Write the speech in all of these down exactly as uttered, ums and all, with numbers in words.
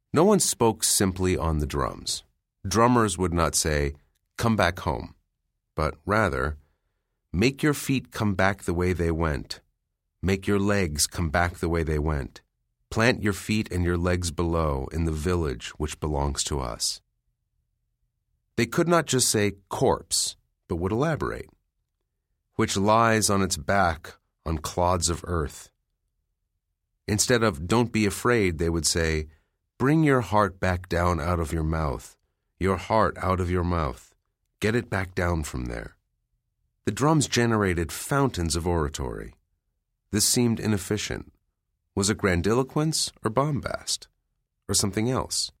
No one spoke simply on the drums. Drummers would not say, "Come back home," but rather, "Make your feet come back the way they went. Make your legs come back the way they went. Plant your feet and your legs below in the village which belongs to us." They could not just say corpse, but would elaborate, "which lies on its back on clods of earth." Instead of "don't be afraid," they would say, "Bring your heart back down out of your mouth, your heart out of your mouth. Get it back down from there." The drums generated fountains of oratory. This seemed inefficient. Was it grandiloquence or bombast? Or something else?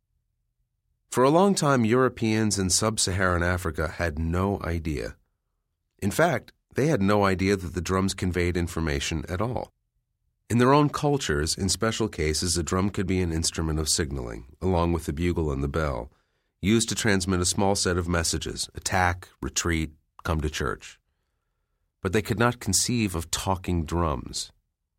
For a long time, Europeans in sub-Saharan Africa had no idea. In fact, they had no idea that the drums conveyed information at all. In their own cultures, in special cases, a drum could be an instrument of signaling, along with the bugle and the bell, used to transmit a small set of messages: attack, retreat, come to church. But they could not conceive of talking drums.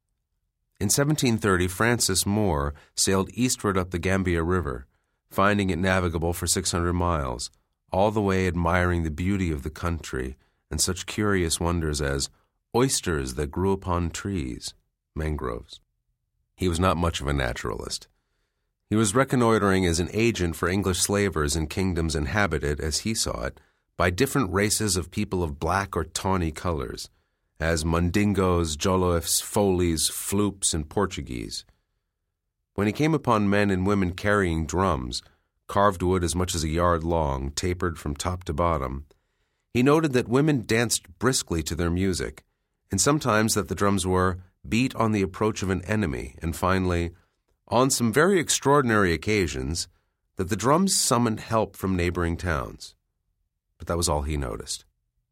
In seventeen thirty, Francis Moore sailed eastward up the Gambia River, finding it navigable for six hundred miles, all the way admiring the beauty of the country and such curious wonders as oysters that grew upon trees, mangroves. He was not much of a naturalist. He was reconnoitering as an agent for English slavers in kingdoms inhabited, as he saw it, by different races of people of black or tawny colors, as Mundingos, Joloifs, Foleys, Floops, and Portuguese. When he came upon men and women carrying drums, carved wood as much as a yard long, tapered from top to bottom, he noted that women danced briskly to their music, and sometimes that the drums were beat on the approach of an enemy, and finally, on some very extraordinary occasions, that the drums summoned help from neighboring towns. But that was all he noticed.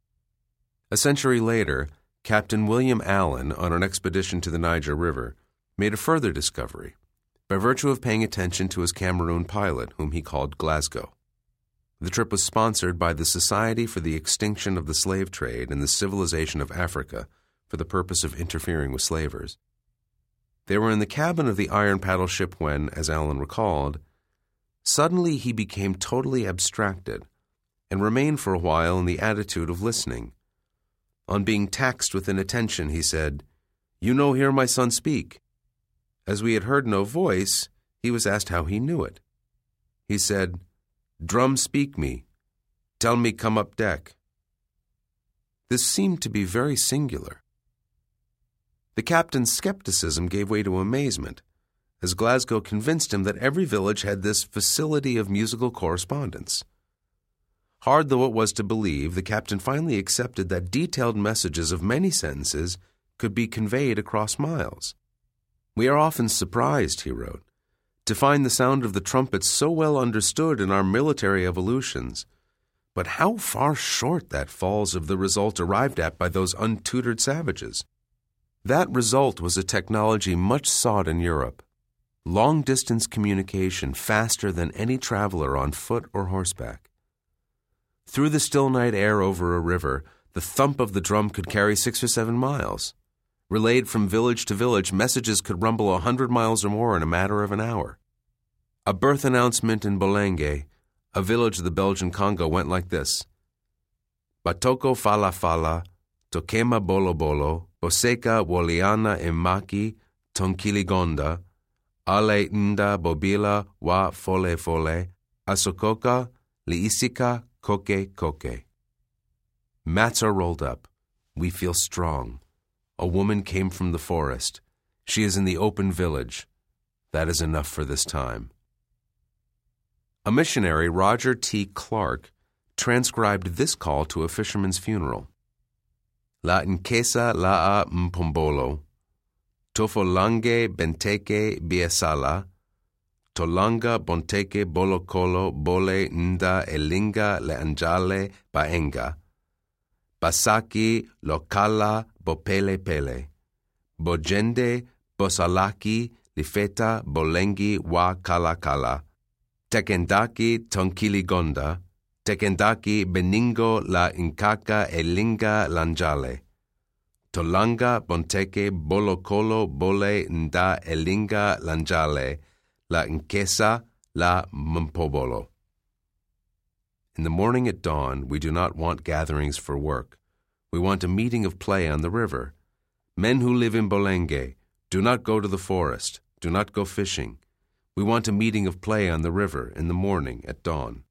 A century later, Captain William Allen, on an expedition to the Niger River, made a further discovery, by virtue of paying attention to his Cameroon pilot, whom he called Glasgow. The trip was sponsored by the Society for the Extinction of the Slave Trade and the Civilization of Africa for the purpose of interfering with slavers. They were in the cabin of the iron paddle ship when, as Allen recalled, suddenly he became totally abstracted and remained for a while in the attitude of listening. On being taxed with inattention, he said, "You no hear my son speak." As we had heard no voice, he was asked how he knew it. He said, "Drum speak me. Tell me come up deck." This seemed to be very singular. The captain's skepticism gave way to amazement, as Glasgow convinced him that every village had this facility of musical correspondence. Hard though it was to believe, the captain finally accepted that detailed messages of many sentences could be conveyed across miles. "We are often surprised," he wrote, "to find the sound of the trumpet so well understood in our military evolutions, but how far short that falls of the result arrived at by those untutored savages." That result was a technology much sought in Europe, long-distance communication faster than any traveler on foot or horseback. Through the still night air over a river, the thump of the drum could carry six or seven miles. Relayed from village to village, messages could rumble a hundred miles or more in a matter of an hour. A birth announcement in Bolenge, a village of the Belgian Congo, went like this: "Batoko fala fala, tokema bolo bolo, Boseka woliana emaki, tonkiligonda, ale nda bobila wa fole fole, asokoka liisika koke koke." Mats are rolled up. We feel strong. A woman came from the forest. She is in the open village. That is enough for this time. A missionary, Roger T. Clark, transcribed this call to a fisherman's funeral. "La nkesa laa mpombolo, tofolange benteke biesala, tolanga bonteke bolokolo bole nda elinga le anjale baenga, basaki lokala bopele pele, bojende bosalaki lifeta bolengi wa kalakala, tekendaki tonkiligonda, tekendaki beningo la inkaka elinga lanjale, tolanga bonteke bolokolo bole nda elinga lanjale, la nkesa, la mpobolo. In the morning at dawn, we do not want gatherings for work. We want a meeting of play on the river. Men who live in Bolenge, do not go to the forest, do not go fishing. We want a meeting of play on the river in the morning at dawn.